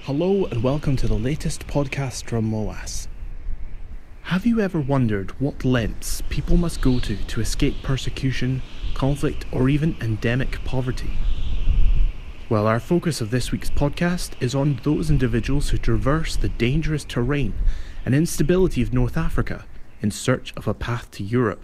Hello and welcome to the latest podcast from MOAS. Have you ever wondered what lengths people must go to escape persecution, conflict, or even endemic poverty? Well, our focus of this week's podcast is on those individuals who traverse the dangerous terrain and instability of North Africa in search of a path to Europe.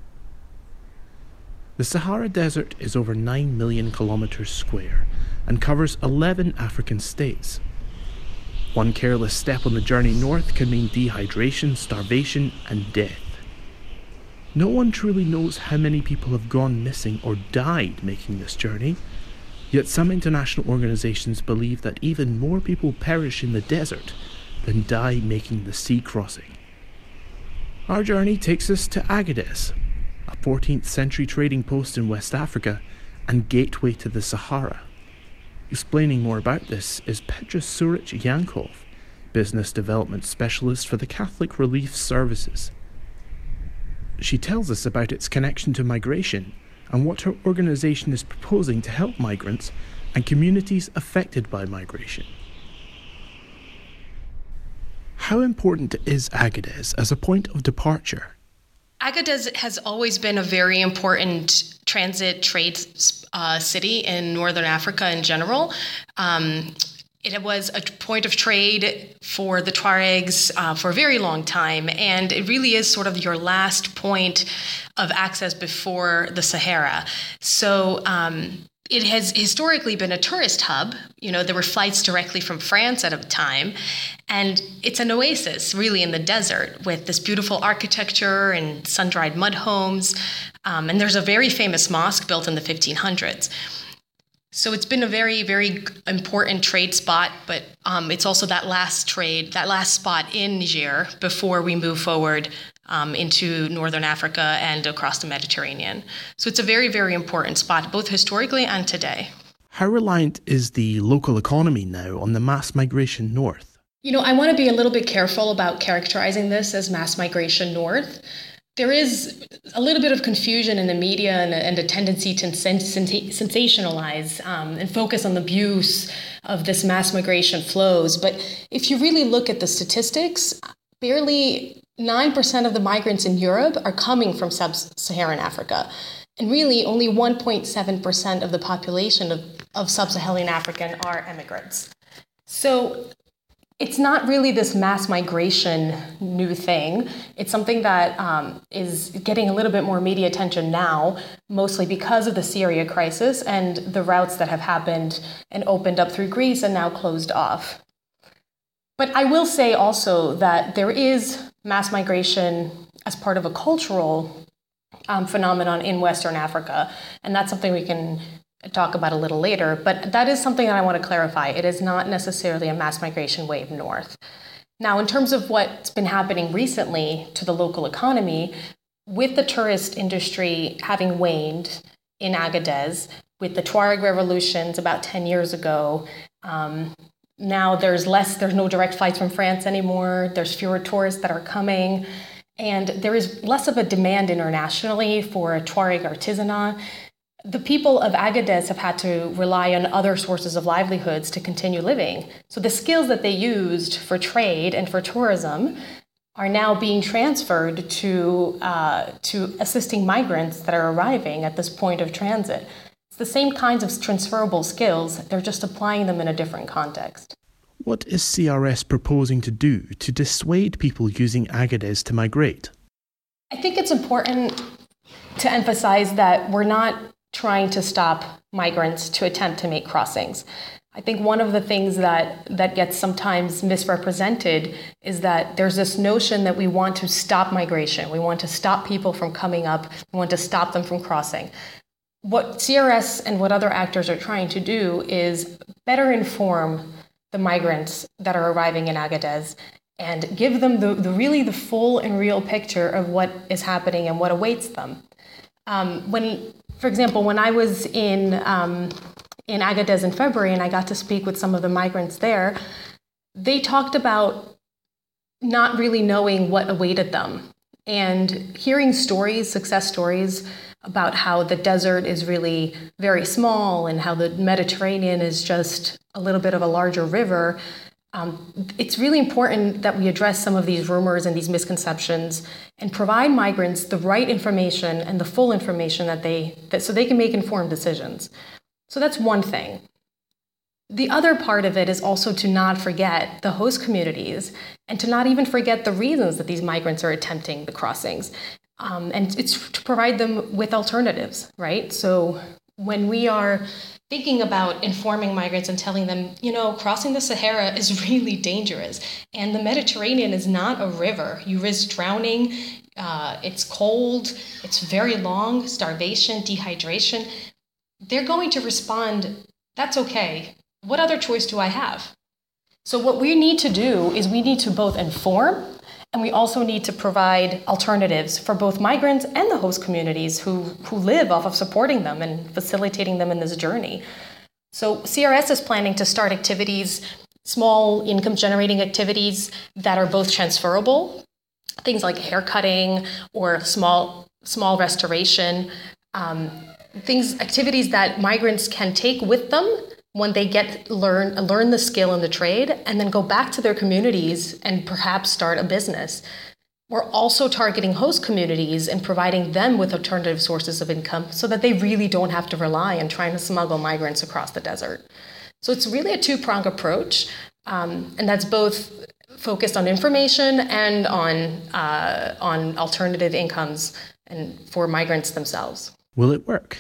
The Sahara Desert is over 9 million kilometres square and covers 11 African states. One careless step on the journey north can mean dehydration, starvation, and death. No one truly knows how many people have gone missing or died making this journey, yet some international organisations believe that even more people perish in the desert than die making the sea crossing. Our journey takes us to Agadez, a 14th century trading post in West Africa and gateway to the Sahara. Explaining more about this is Petra Suric Yankov, Business Development Specialist for the Catholic Relief Services. She tells us about its connection to migration and what her organisation is proposing to help migrants and communities affected by migration. How important is Agadez as a point of departure? Agadez has always been a very important transit trade city in Northern Africa in general. It was a point of trade for the Tuaregs for a very long time, and it really is sort of your last point of access before the Sahara. So it has historically been a tourist hub. You know, there were flights directly from France at a time, and it's an oasis really in the desert with this beautiful architecture and sun-dried mud homes. And there's a very famous mosque built in the 1500s. So it's been a very, very important trade spot, but it's also that last spot in Niger before we move forward into Northern Africa and across the Mediterranean. So it's a very, very important spot, both historically and today. How reliant is the local economy now on the mass migration north? You know, I want to be a little bit careful about characterizing this as mass migration north. There is a little bit of confusion in the media and a tendency to sensationalize and focus on the abuse of this mass migration flows. But if you really look at the statistics, barely 9% of the migrants in Europe are coming from sub-Saharan Africa. And really, only 1.7% of the population of sub-Saharan African are immigrants. So it's not really this mass migration new thing. It's something that is getting a little bit more media attention now, mostly because of the Syria crisis and the routes that have happened and opened up through Greece and now closed off. But I will say also that there is mass migration as part of a cultural phenomenon in Western Africa, and that's something we can talk about a little later, but that is something that I want to clarify. It is not necessarily a mass migration wave north. Now, in terms of what's been happening recently to the local economy, with the tourist industry having waned in Agadez, with the Tuareg revolutions about 10 years ago, now there's no direct flights from France anymore, there's fewer tourists that are coming, and there is less of a demand internationally for Tuareg artisanat. The people of Agadez have had to rely on other sources of livelihoods to continue living. So the skills that they used for trade and for tourism are now being transferred to assisting migrants that are arriving at this point of transit. It's the same kinds of transferable skills, they're just applying them in a different context. What is CRS proposing to do to dissuade people using Agadez to migrate? I think it's important to emphasize that we're not trying to stop migrants to attempt to make crossings. I think one of the things that gets sometimes misrepresented is that there's this notion that we want to stop migration. We want to stop people from coming up. We want to stop them from crossing. What CRS and what other actors are trying to do is better inform the migrants that are arriving in Agadez and give them the full and real picture of what is happening and what awaits them. For example, when I was in Agadez in February and I got to speak with some of the migrants there, they talked about not really knowing what awaited them and hearing stories, success stories about how the desert is really very small and how the Mediterranean is just a little bit of a larger river. It's really important that we address some of these rumors and these misconceptions and provide migrants the right information and the full information so they can make informed decisions. So that's one thing. The other part of it is also to not forget the host communities and to not even forget the reasons that these migrants are attempting the crossings. And it's to provide them with alternatives, right? So when we are thinking about informing migrants and telling them, crossing the Sahara is really dangerous, and the Mediterranean is not a river. You risk drowning, it's cold, it's very long, starvation, dehydration. They're going to respond, that's okay. What other choice do I have? So what we need to do is we need to both inform, and we also need to provide alternatives for both migrants and the host communities who live off of supporting them and facilitating them in this journey. So CRS is planning to start activities, small income generating activities that are both transferable, things like haircutting or small restoration, activities that migrants can take with them when they learn the skill and the trade, and then go back to their communities and perhaps start a business. We're also targeting host communities and providing them with alternative sources of income so that they really don't have to rely on trying to smuggle migrants across the desert. So it's really a two-pronged approach, and that's both focused on information and on alternative incomes and for migrants themselves. Will it work?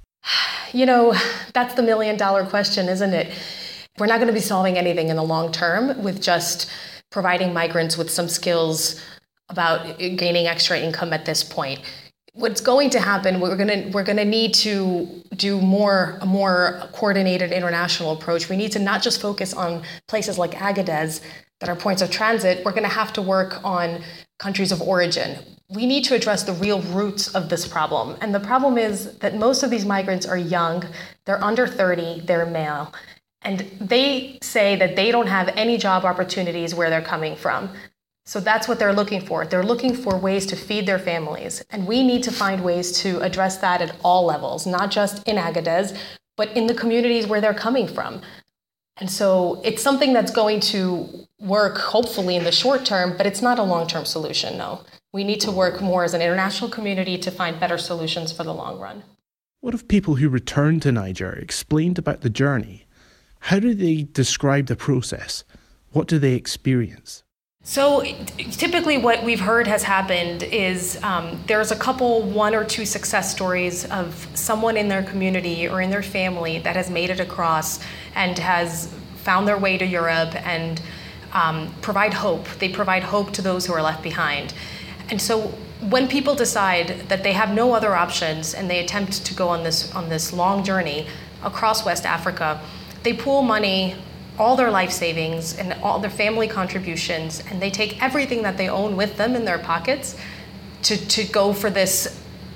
That's the million-dollar question, isn't it? We're not going to be solving anything in the long term with just providing migrants with some skills about gaining extra income at this point. What's going to happen, we're going to need to do a more coordinated international approach. We need to not just focus on places like Agadez that are points of transit. We're going to have to work on countries of origin. We need to address the real roots of this problem. And the problem is that most of these migrants are young, they're under 30, they're male. And they say that they don't have any job opportunities where they're coming from. So that's what they're looking for. They're looking for ways to feed their families. And we need to find ways to address that at all levels, not just in Agadez, but in the communities where they're coming from. And so it's something that's going to work, hopefully, in the short term, but it's not a long-term solution, no. We need to work more as an international community to find better solutions for the long run. What if people who return to Niger explained about the journey? How do they describe the process? What do they experience? So typically what we've heard has happened is there's one or two success stories of someone in their community or in their family that has made it across and has found their way to Europe and provide hope. They provide hope to those who are left behind. And so when people decide that they have no other options and they attempt to go on this long journey across West Africa, they pool money, all their life savings and all their family contributions, and they take everything that they own with them in their pockets to go for this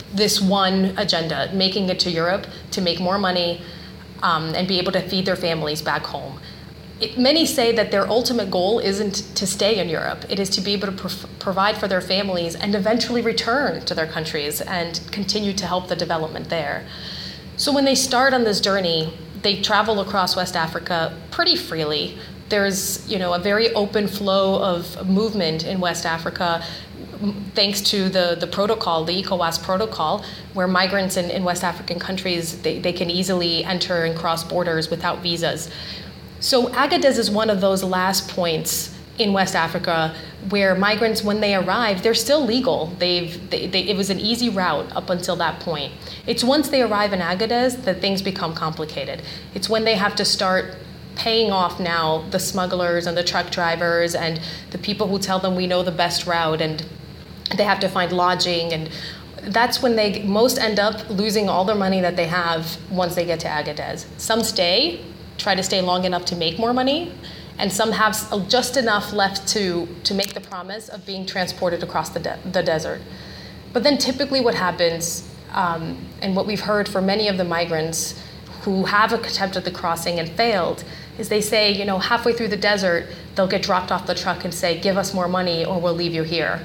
one agenda, making it to Europe to make more money and be able to feed their families back home. Many say that their ultimate goal isn't to stay in Europe. It is to be able to provide for their families and eventually return to their countries and continue to help the development there. So when they start on this journey, they travel across West Africa pretty freely. There's, a very open flow of movement in West Africa, thanks to the protocol, the ECOWAS protocol, where migrants in West African countries, they can easily enter and cross borders without visas. So Agadez is one of those last points in West Africa where migrants, when they arrive, they're still legal. It was an easy route up until that point. It's once they arrive in Agadez that things become complicated. It's when they have to start paying off now the smugglers and the truck drivers and the people who tell them we know the best route, and they have to find lodging, and that's when they most end up losing all their money that they have once they get to Agadez. Some try to stay long enough to make more money, and some have just enough left to make the promise of being transported across the desert. But then typically what happens, and what we've heard for many of the migrants who have attempted the crossing and failed, is they say, halfway through the desert, they'll get dropped off the truck and say, give us more money or we'll leave you here.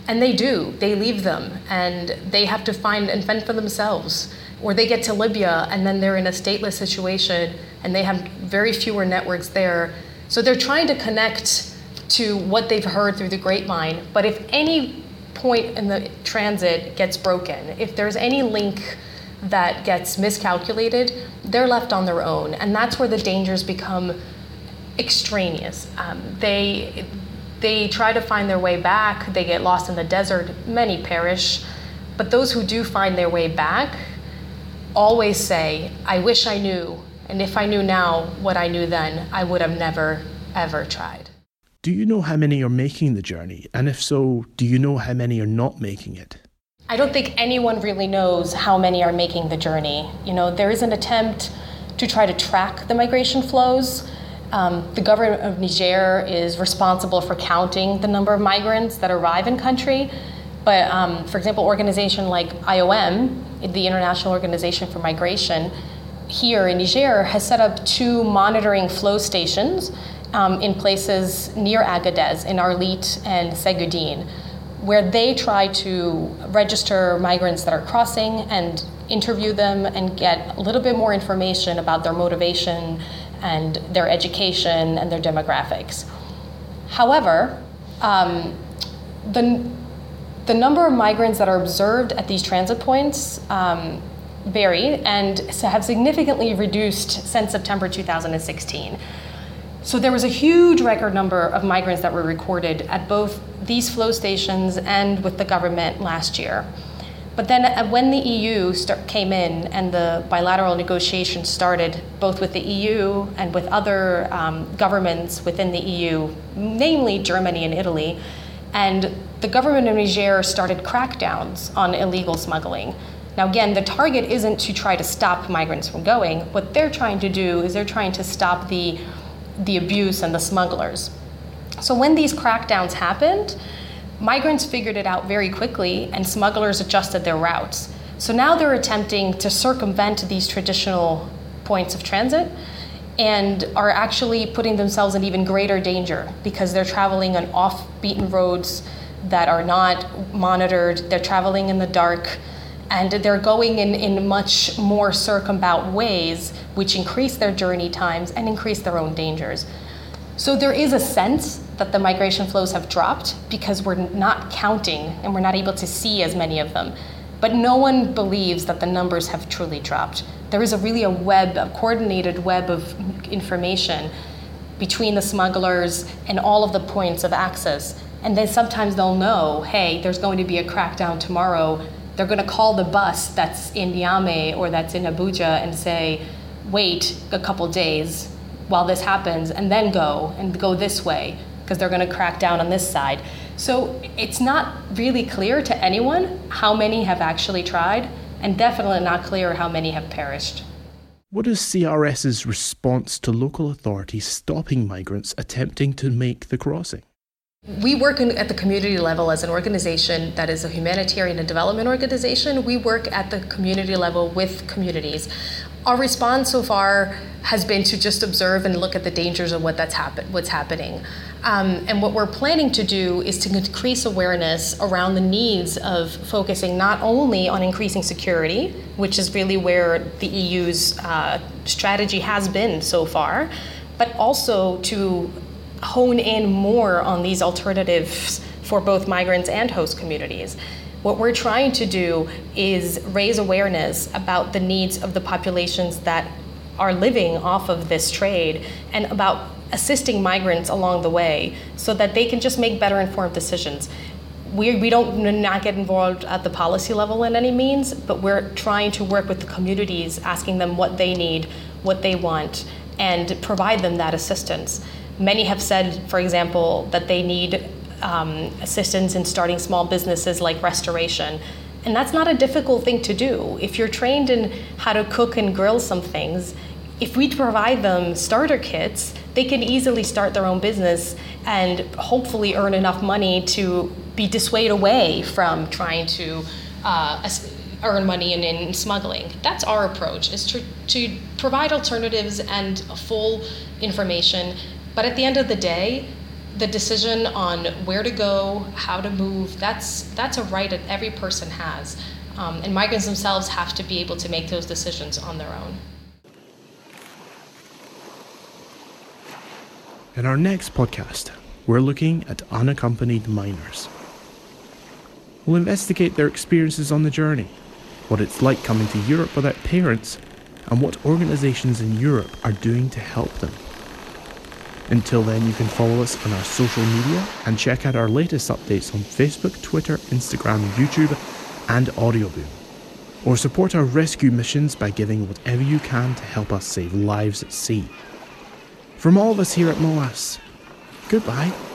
And they do. They leave them, and they have to find and fend for themselves. Or they get to Libya, and then they're in a stateless situation, and they have very fewer networks there. So they're trying to connect to what they've heard through the grapevine. But if any point in the transit gets broken, if there's any link that gets miscalculated, they're left on their own. And that's where the dangers become extraneous. They try to find their way back, they get lost in the desert, many perish, but those who do find their way back always say, I wish I knew, and if I knew now what I knew then, I would have never, ever tried. Do you know how many are making the journey? And if so, do you know how many are not making it? I don't think anyone really knows how many are making the journey. There is an attempt to try to track the migration flows. The government of Niger is responsible for counting the number of migrants that arrive in country. But for example, organization like IOM, the International Organization for Migration, here in Niger has set up 2 monitoring flow stations in places near Agadez, in Arlit and Seguedine, where they try to register migrants that are crossing and interview them and get a little bit more information about their motivation and their education and their demographics. However, the number of migrants that are observed at these transit points vary and have significantly reduced since September 2016. So there was a huge record number of migrants that were recorded at both these flow stations and with the government last year. But then when the EU came in and the bilateral negotiations started, both with the EU and with other governments within the EU, namely Germany and Italy, and the government of Niger started crackdowns on illegal smuggling. Now again, the target isn't to try to stop migrants from going. What they're trying to do is they're trying to stop the abuse and the smugglers. So when these crackdowns happened, migrants figured it out very quickly, and smugglers adjusted their routes. So now they're attempting to circumvent these traditional points of transit and are actually putting themselves in even greater danger because they're traveling on off-beaten roads that are not monitored. They're traveling in the dark, and they're going in much more circumambient ways, which increase their journey times and increase their own dangers. So there is a sense that the migration flows have dropped because we're not counting and we're not able to see as many of them. But no one believes that the numbers have truly dropped. There is a coordinated web of information between the smugglers and all of the points of access. And then sometimes they'll know, hey, there's going to be a crackdown tomorrow. They're going to call the bus that's in Niamey or that's in Abuja and say, wait a couple days while this happens, and then go this way, because they're going to crack down on this side. So it's not really clear to anyone how many have actually tried, and definitely not clear how many have perished. What is CRS's response to local authorities stopping migrants attempting to make the crossing? We work at the community level as an organization that is a humanitarian and development organization. We work at the community level with communities. Our response so far has been to just observe and look at the dangers of what's happening. And what we're planning to do is to increase awareness around the needs of focusing not only on increasing security, which is really where the EU's strategy has been so far, but also to hone in more on these alternatives for both migrants and host communities. What we're trying to do is raise awareness about the needs of the populations that are living off of this trade and about assisting migrants along the way so that they can just make better informed decisions. We don't not get involved at the policy level in any means, but we're trying to work with the communities, asking them what they need, what they want, and provide them that assistance. Many have said, for example, that they need assistance in starting small businesses like restoration. And that's not a difficult thing to do. If you're trained in how to cook and grill some things, if we provide them starter kits, they can easily start their own business and hopefully earn enough money to be dissuaded away from trying to earn money in smuggling. That's our approach, is to provide alternatives and full information. But at the end of the day, the decision on where to go, how to move, that's a right that every person has. And migrants themselves have to be able to make those decisions on their own. In our next podcast, we're looking at unaccompanied minors. We'll investigate their experiences on the journey, what it's like coming to Europe without parents, and what organisations in Europe are doing to help them. Until then, you can follow us on our social media and check out our latest updates on Facebook, Twitter, Instagram, YouTube, and Audioboom. Or support our rescue missions by giving whatever you can to help us save lives at sea. From all of us here at MOAS, goodbye.